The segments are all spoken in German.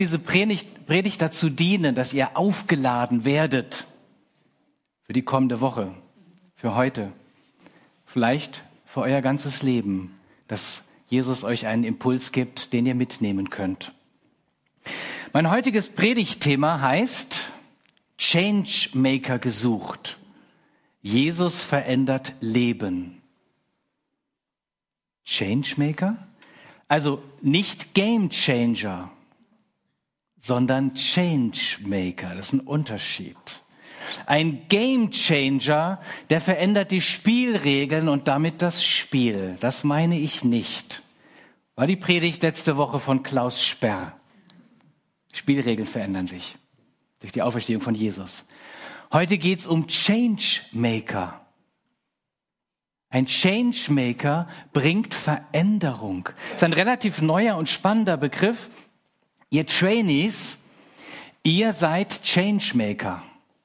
diese Predigt dazu dienen, dass ihr aufgeladen werdet für die kommende Woche, für heute, vielleicht für euer ganzes Leben, dass Jesus euch einen Impuls gibt, den ihr mitnehmen könnt. Mein heutiges Predigtthema heißt Changemaker gesucht. Jesus verändert Leben. Changemaker? Also nicht Game Changer, sondern Changemaker. Das ist ein Unterschied. Ein Game Changer, der verändert die Spielregeln und damit das Spiel. Das meine ich nicht. War die Predigt letzte Woche von Klaus Sperr. Spielregeln verändern sich durch die Auferstehung von Jesus. Heute geht's um Changemaker. Ein Changemaker bringt Veränderung. Das ist ein relativ neuer und spannender Begriff. Ihr Trainees, ihr seid Changemaker.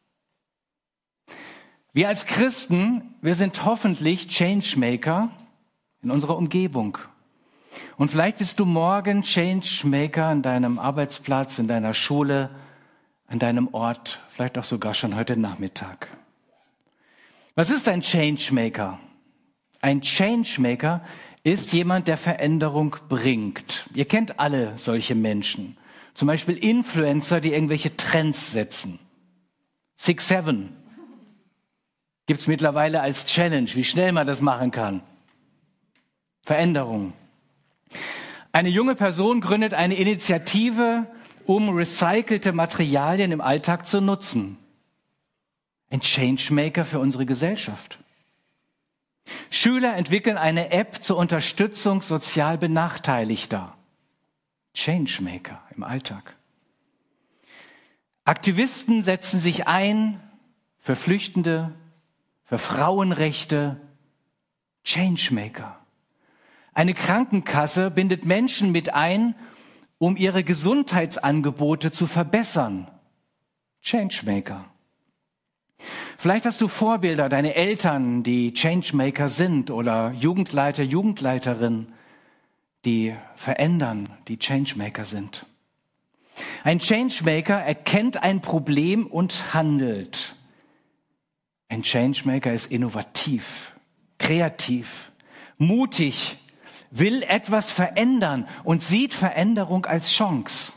Wir als Christen, wir sind hoffentlich Changemaker in unserer Umgebung. Und vielleicht bist du morgen Changemaker an deinem Arbeitsplatz, in deiner Schule, an deinem Ort, vielleicht auch sogar schon heute Nachmittag. Was ist ein Changemaker? Ein Changemaker ist jemand, der Veränderung bringt. Ihr kennt alle solche Menschen. Zum Beispiel Influencer, die irgendwelche Trends setzen. 6'7" gibt's mittlerweile als Challenge, wie schnell man das machen kann. Veränderung. Eine junge Person gründet eine Initiative, um recycelte Materialien im Alltag zu nutzen. Ein Changemaker für unsere Gesellschaft. Schüler entwickeln eine App zur Unterstützung sozial Benachteiligter. Changemaker im Alltag. Aktivisten setzen sich ein für Flüchtende, für Frauenrechte. Changemaker. Eine Krankenkasse bindet Menschen mit ein, um ihre Gesundheitsangebote zu verbessern. Changemaker. Vielleicht hast du Vorbilder, deine Eltern, die Changemaker sind, oder Jugendleiter, Jugendleiterin, die verändern, die Changemaker sind. Ein Changemaker erkennt ein Problem und handelt. Ein Changemaker ist innovativ, kreativ, mutig, will etwas verändern und sieht Veränderung als Chance.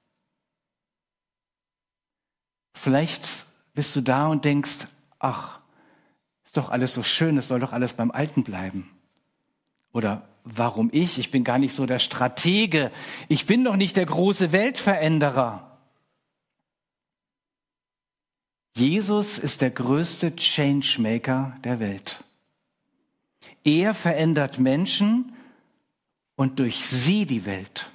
Vielleicht bist du da und denkst, ach, ist doch alles so schön, es soll doch alles beim Alten bleiben. Oder warum ich? Ich bin gar nicht so der Stratege. Ich bin doch nicht der große Weltveränderer. Jesus ist der größte Changemaker der Welt. Er verändert Menschen und durch sie die Welt.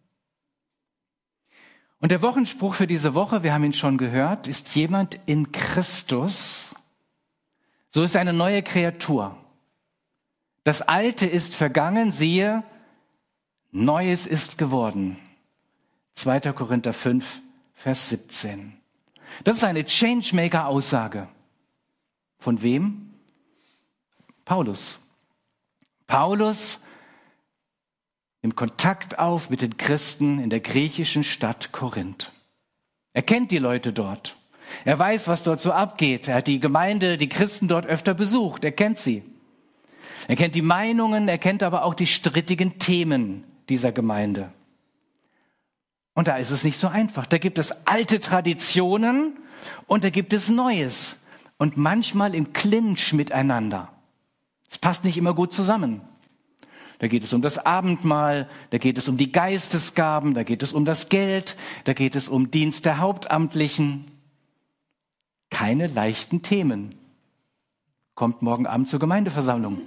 Und der Wochenspruch für diese Woche, wir haben ihn schon gehört, ist jemand in Christus, so ist eine neue Kreatur. Das Alte ist vergangen, siehe, Neues ist geworden. 2. Korinther 5, Vers 17. Das ist eine Changemaker-Aussage. Von wem? Paulus. Paulus nimmt Kontakt auf mit den Christen in der griechischen Stadt Korinth. Er kennt die Leute dort. Er weiß, was dort so abgeht. Er hat die Gemeinde, die Christen dort öfter besucht. Er kennt sie. Er kennt die Meinungen, er kennt aber auch die strittigen Themen dieser Gemeinde. Und da ist es nicht so einfach. Da gibt es alte Traditionen und da gibt es Neues. Und manchmal im Clinch miteinander. Es passt nicht immer gut zusammen. Da geht es um das Abendmahl, da geht es um die Geistesgaben, da geht es um das Geld, da geht es um Dienst der Hauptamtlichen. Keine leichten Themen. Kommt morgen Abend zur Gemeindeversammlung.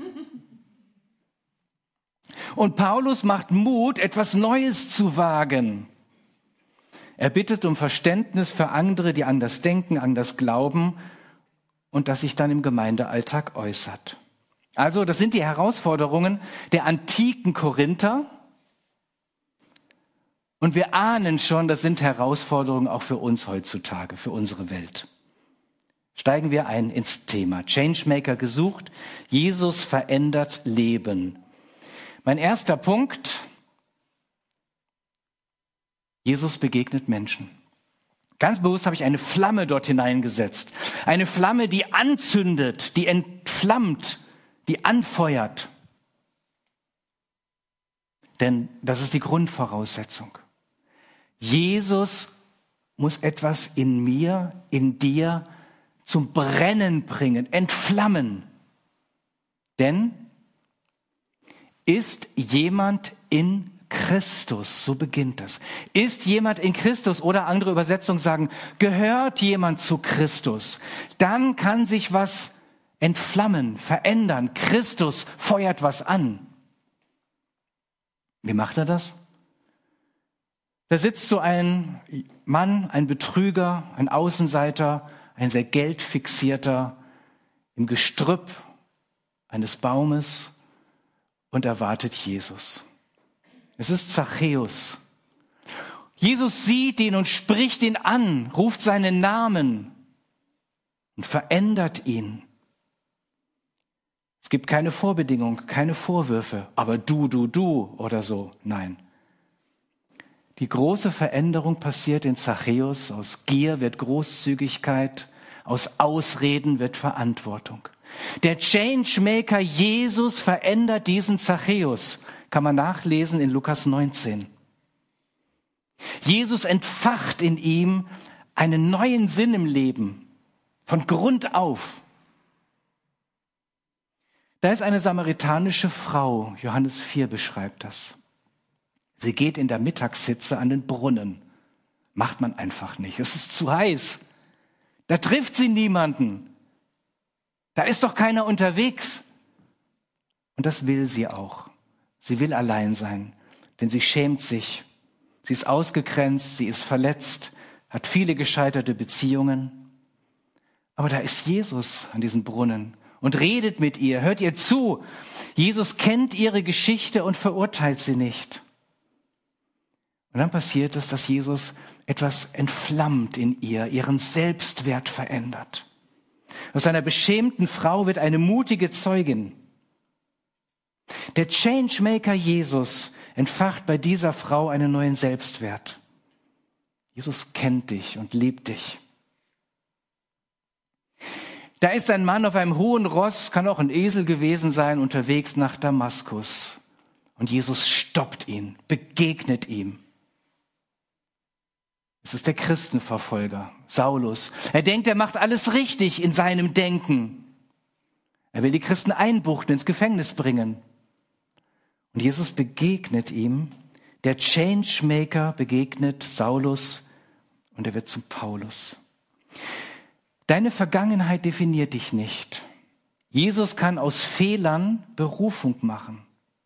Und Paulus macht Mut, etwas Neues zu wagen. Er bittet um Verständnis für andere, die anders denken, anders glauben und das sich dann im Gemeindealltag äußert. Also, das sind die Herausforderungen der antiken Korinther. Und wir ahnen schon, das sind Herausforderungen auch für uns heutzutage, für unsere Welt. Steigen wir ein ins Thema. Changemaker gesucht. Jesus verändert Leben. Mein erster Punkt. Jesus begegnet Menschen. Ganz bewusst habe ich eine Flamme dort hineingesetzt. Eine Flamme, die anzündet, die entflammt, die anfeuert. Denn das ist die Grundvoraussetzung. Jesus muss etwas in mir, in dir zum Brennen bringen, entflammen. Denn ist jemand in Christus, so beginnt es. Ist jemand in Christus, oder andere Übersetzungen sagen, gehört jemand zu Christus, dann kann sich was entflammen, verändern. Christus feuert was an. Wie macht er das? Da sitzt so ein Mann, ein Betrüger, ein Außenseiter, ein sehr geldfixierter, im Gestrüpp eines Baumes und erwartet Jesus. Es ist Zachäus. Jesus sieht ihn und spricht ihn an, ruft seinen Namen und verändert ihn. Es gibt keine Vorbedingung, keine Vorwürfe, aber du oder so. Nein. Die große Veränderung passiert in Zachäus. Aus Gier wird Großzügigkeit, aus Ausreden wird Verantwortung. Der Changemaker Jesus verändert diesen Zachäus. Kann man nachlesen in Lukas 19. Jesus entfacht in ihm einen neuen Sinn im Leben, von Grund auf. Da ist eine samaritanische Frau, Johannes 4 beschreibt das. Sie geht in der Mittagshitze an den Brunnen. Macht man einfach nicht, es ist zu heiß. Da trifft sie niemanden. Da ist doch keiner unterwegs. Und das will sie auch. Sie will allein sein, denn sie schämt sich. Sie ist ausgegrenzt, sie ist verletzt, hat viele gescheiterte Beziehungen. Aber da ist Jesus an diesem Brunnen und redet mit ihr, hört ihr zu. Jesus kennt ihre Geschichte und verurteilt sie nicht. Und dann passiert es, dass Jesus etwas entflammt in ihr, ihren Selbstwert verändert. Aus einer beschämten Frau wird eine mutige Zeugin. Der Changemaker Jesus entfacht bei dieser Frau einen neuen Selbstwert. Jesus kennt dich und liebt dich. Da ist ein Mann auf einem hohen Ross, kann auch ein Esel gewesen sein, unterwegs nach Damaskus. Und Jesus stoppt ihn, begegnet ihm. Es ist der Christenverfolger, Saulus. Er denkt, er macht alles richtig in seinem Denken. Er will die Christen einbuchten, ins Gefängnis bringen. Und Jesus begegnet ihm. Der Changemaker begegnet Saulus und er wird zum Paulus. Deine Vergangenheit definiert dich nicht. Jesus kann aus Fehlern Berufung machen.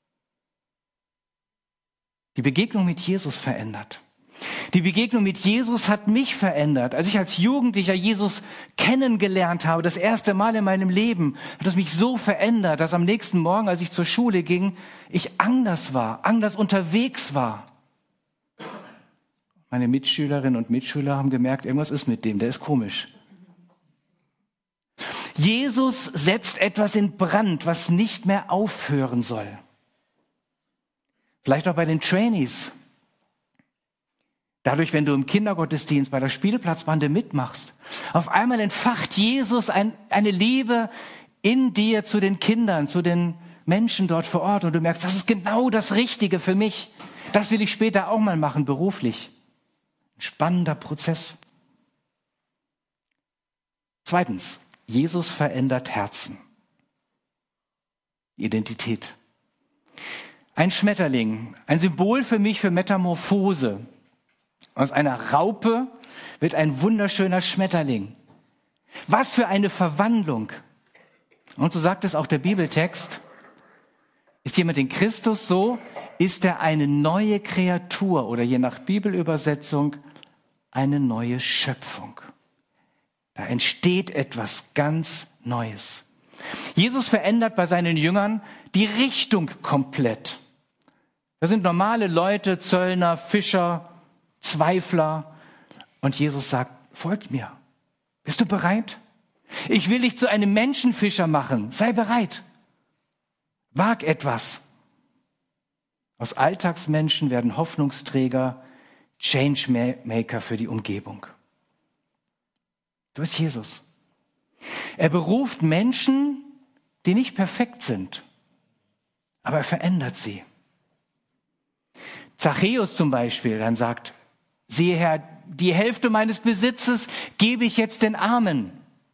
Die Begegnung mit Jesus verändert. Die Begegnung mit Jesus hat mich verändert. Als ich als Jugendlicher Jesus kennengelernt habe, das erste Mal in meinem Leben, hat es mich so verändert, dass am nächsten Morgen, als ich zur Schule ging, ich anders war, anders unterwegs war. Meine Mitschülerinnen und Mitschüler haben gemerkt, irgendwas ist mit dem, der ist komisch. Jesus setzt etwas in Brand, was nicht mehr aufhören soll. Vielleicht auch bei den Trainees. Dadurch, wenn du im Kindergottesdienst bei der Spielplatzbande mitmachst, auf einmal entfacht Jesus eine Liebe in dir zu den Kindern, zu den Menschen dort vor Ort und du merkst, das ist genau das Richtige für mich. Das will ich später auch mal machen, beruflich. Ein spannender Prozess. Zweitens, Jesus verändert Herzen. Identität. Ein Schmetterling, ein Symbol für mich für Metamorphose. Aus einer Raupe wird ein wunderschöner Schmetterling. Was für eine Verwandlung. Und so sagt es auch der Bibeltext. Ist jemand in Christus, so ist er eine neue Kreatur oder je nach Bibelübersetzung eine neue Schöpfung. Da entsteht etwas ganz Neues. Jesus verändert bei seinen Jüngern die Richtung komplett. Das sind normale Leute, Zöllner, Fischer, Zweifler. Und Jesus sagt, folgt mir. Bist du bereit? Ich will dich zu einem Menschenfischer machen. Sei bereit. Wag etwas. Aus Alltagsmenschen werden Hoffnungsträger, Changemaker für die Umgebung. So ist Jesus. Er beruft Menschen, die nicht perfekt sind, aber er verändert sie. Zachäus zum Beispiel dann sagt, siehe Herr, die Hälfte meines Besitzes gebe ich jetzt den Armen.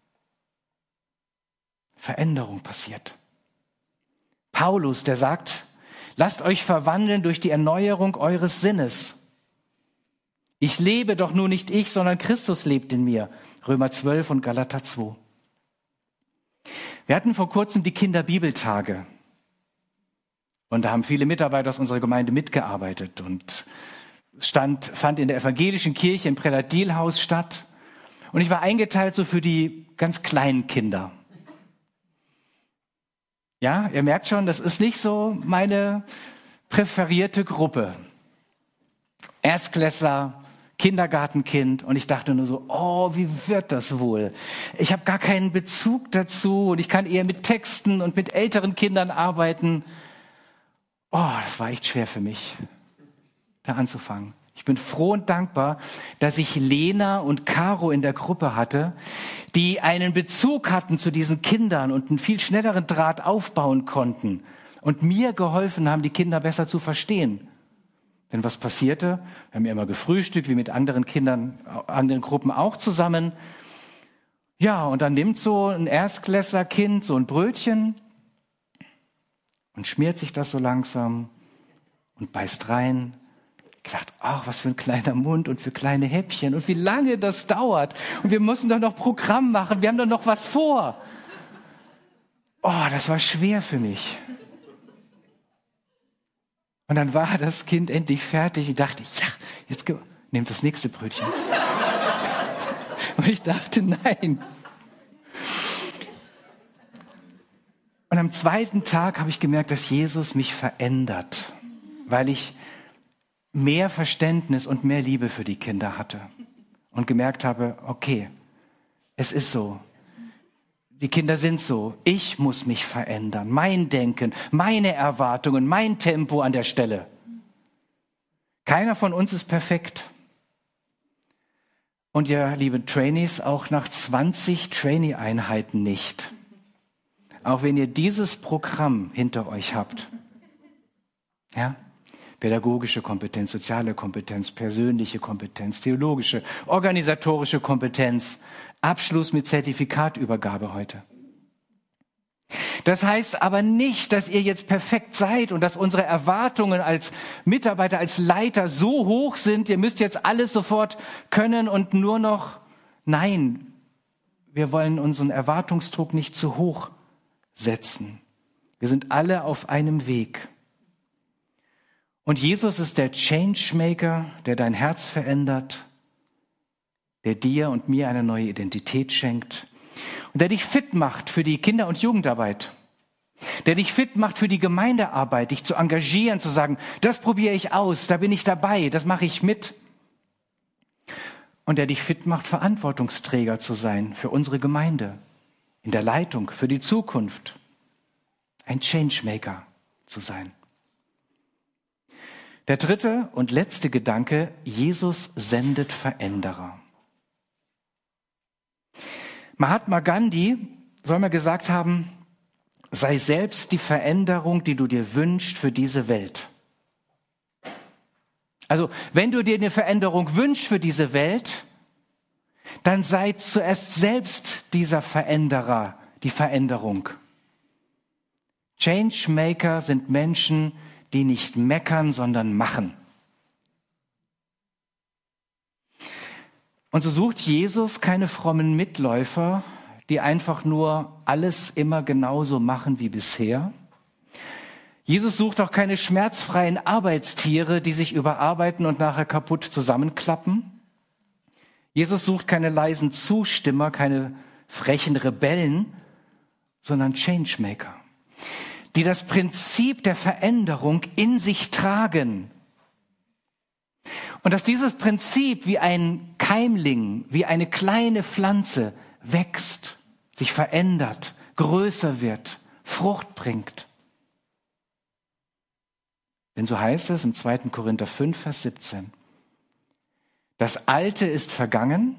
Veränderung passiert. Paulus, der sagt, lasst euch verwandeln durch die Erneuerung eures Sinnes. Ich lebe doch nur nicht ich, sondern Christus lebt in mir. Römer 12 und Galater 2. Wir hatten vor kurzem die Kinderbibeltage. Und da haben viele Mitarbeiter aus unserer Gemeinde mitgearbeitet. Und es fand in der evangelischen Kirche im Präladilhaus statt. Und ich war eingeteilt so für die ganz kleinen Kinder. Ja, ihr merkt schon, das ist nicht so meine präferierte Gruppe. Erstklässler, Kindergartenkind, und ich dachte nur so, oh, wie wird das wohl? Ich habe gar keinen Bezug dazu und ich kann eher mit Texten und mit älteren Kindern arbeiten. Oh, das war echt schwer für mich, da anzufangen. Ich bin froh und dankbar, dass ich Lena und Caro in der Gruppe hatte, die einen Bezug hatten zu diesen Kindern und einen viel schnelleren Draht aufbauen konnten und mir geholfen haben, die Kinder besser zu verstehen. Denn was passierte? Wir haben ja immer gefrühstückt, wie mit anderen Kindern, anderen Gruppen auch zusammen. Ja, und dann nimmt so ein Erstklässlerkind so ein Brötchen und schmiert sich das so langsam und beißt rein. Ich dachte, ach, was für ein kleiner Mund und für kleine Häppchen und wie lange das dauert. Und wir müssen doch noch Programm machen, wir haben doch noch was vor. Oh, das war schwer für mich. Und dann war das Kind endlich fertig. Ich dachte, ja, jetzt nehmt das nächste Brötchen. Und ich dachte, nein. Und am zweiten Tag habe ich gemerkt, dass Jesus mich verändert, weil ich mehr Verständnis und mehr Liebe für die Kinder hatte und gemerkt habe, okay, es ist so. Die Kinder sind so. Ich muss mich verändern. Mein Denken, meine Erwartungen, mein Tempo an der Stelle. Keiner von uns ist perfekt. Und ihr lieben Trainees, auch nach 20 Trainee-Einheiten nicht. Auch wenn ihr dieses Programm hinter euch habt. Ja? Pädagogische Kompetenz, soziale Kompetenz, persönliche Kompetenz, theologische, organisatorische Kompetenz, Abschluss mit Zertifikatübergabe heute. Das heißt aber nicht, dass ihr jetzt perfekt seid und dass unsere Erwartungen als Mitarbeiter, als Leiter so hoch sind, ihr müsst jetzt alles sofort können und nur noch, nein, wir wollen unseren Erwartungsdruck nicht zu hoch setzen. Wir sind alle auf einem Weg. Und Jesus ist der Changemaker, der dein Herz verändert, der dir und mir eine neue Identität schenkt und der dich fit macht für die Kinder- und Jugendarbeit, der dich fit macht für die Gemeindearbeit, dich zu engagieren, zu sagen, das probiere ich aus, da bin ich dabei, das mache ich mit. Und der dich fit macht, Verantwortungsträger zu sein für unsere Gemeinde, in der Leitung, für die Zukunft, ein Changemaker zu sein. Der dritte und letzte Gedanke, Jesus sendet Veränderer. Mahatma Gandhi soll mal gesagt haben, sei selbst die Veränderung, die du dir wünschst für diese Welt. Also, wenn du dir eine Veränderung wünschst für diese Welt, dann sei zuerst selbst dieser Veränderer, die Veränderung. Changemaker sind Menschen, die nicht meckern, sondern machen. Und so sucht Jesus keine frommen Mitläufer, die einfach nur alles immer genauso machen wie bisher. Jesus sucht auch keine schmerzfreien Arbeitstiere, die sich überarbeiten und nachher kaputt zusammenklappen. Jesus sucht keine leisen Zustimmer, keine frechen Rebellen, sondern Changemaker, die das Prinzip der Veränderung in sich tragen. Und dass dieses Prinzip wie ein Keimling, wie eine kleine Pflanze wächst, sich verändert, größer wird, Frucht bringt. Denn so heißt es im 2. Korinther 5, Vers 17. Das Alte ist vergangen,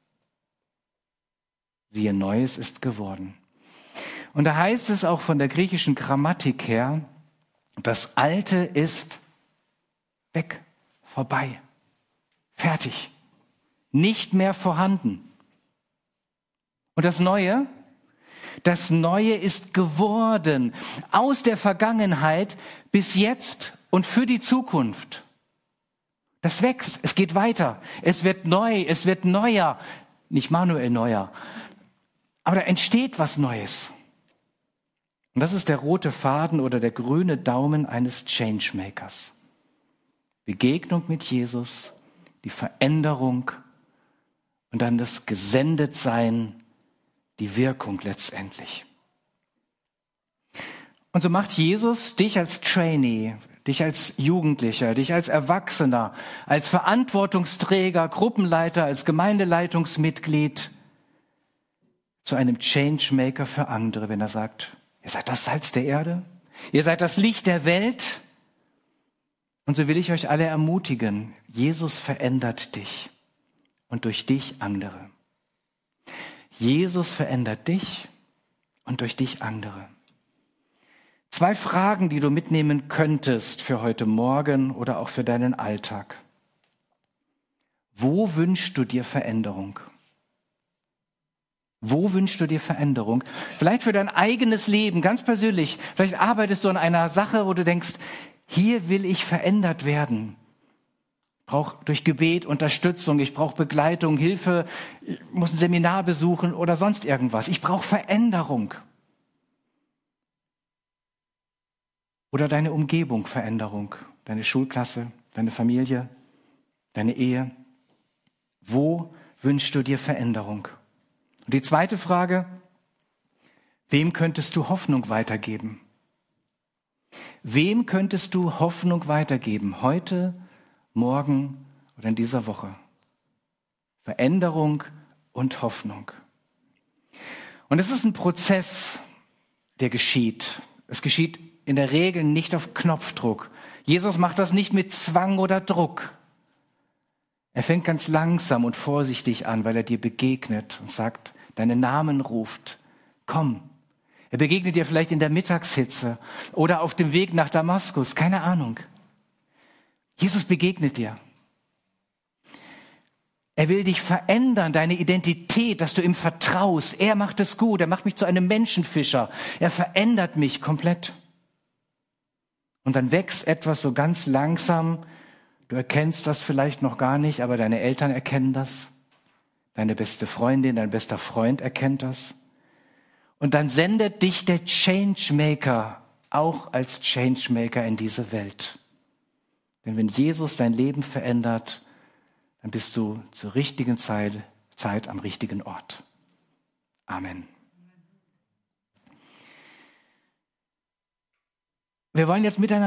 siehe, Neues ist geworden. Und da heißt es auch von der griechischen Grammatik her, das Alte ist weg, vorbei, fertig, nicht mehr vorhanden. Und das Neue ist geworden, aus der Vergangenheit bis jetzt und für die Zukunft. Das wächst, es geht weiter, es wird neu, es wird neuer, nicht manuell neuer, aber da entsteht was Neues. Und das ist der rote Faden oder der grüne Daumen eines Changemakers. Begegnung mit Jesus, die Veränderung und dann das Gesendetsein, die Wirkung letztendlich. Und so macht Jesus dich als Trainee, dich als Jugendlicher, dich als Erwachsener, als Verantwortungsträger, Gruppenleiter, als Gemeindeleitungsmitglied zu einem Changemaker für andere, wenn er sagt, ihr seid das Salz der Erde, ihr seid das Licht der Welt. Und so will ich euch alle ermutigen, Jesus verändert dich und durch dich andere. Jesus verändert dich und durch dich andere. 2 Fragen, die du mitnehmen könntest für heute Morgen oder auch für deinen Alltag. Wo wünschst du dir Veränderung? Wo wünschst du dir Veränderung? Vielleicht für dein eigenes Leben, ganz persönlich. Vielleicht arbeitest du an einer Sache, wo du denkst, hier will ich verändert werden. Ich brauche durch Gebet Unterstützung, ich brauche Begleitung, Hilfe, ich muss ein Seminar besuchen oder sonst irgendwas. Ich brauche Veränderung. Oder deine Umgebung Veränderung, deine Schulklasse, deine Familie, deine Ehe. Wo wünschst du dir Veränderung? Und die zweite Frage, wem könntest du Hoffnung weitergeben? Wem könntest du Hoffnung weitergeben? Heute, morgen oder in dieser Woche? Veränderung und Hoffnung. Und es ist ein Prozess, der geschieht. Es geschieht in der Regel nicht auf Knopfdruck. Jesus macht das nicht mit Zwang oder Druck. Er fängt ganz langsam und vorsichtig an, weil er dir begegnet und sagt, deinen Namen ruft. Komm. Er begegnet dir vielleicht in der Mittagshitze oder auf dem Weg nach Damaskus. Keine Ahnung. Jesus begegnet dir. Er will dich verändern, deine Identität, dass du ihm vertraust. Er macht es gut. Er macht mich zu einem Menschenfischer. Er verändert mich komplett. Und dann wächst etwas so ganz langsam. Du erkennst das vielleicht noch gar nicht, aber deine Eltern erkennen das. Deine beste Freundin, dein bester Freund erkennt das. Und dann sendet dich der Changemaker auch als Changemaker in diese Welt. Denn wenn Jesus dein Leben verändert, dann bist du zur richtigen Zeit am richtigen Ort. Amen. Wir wollen jetzt miteinander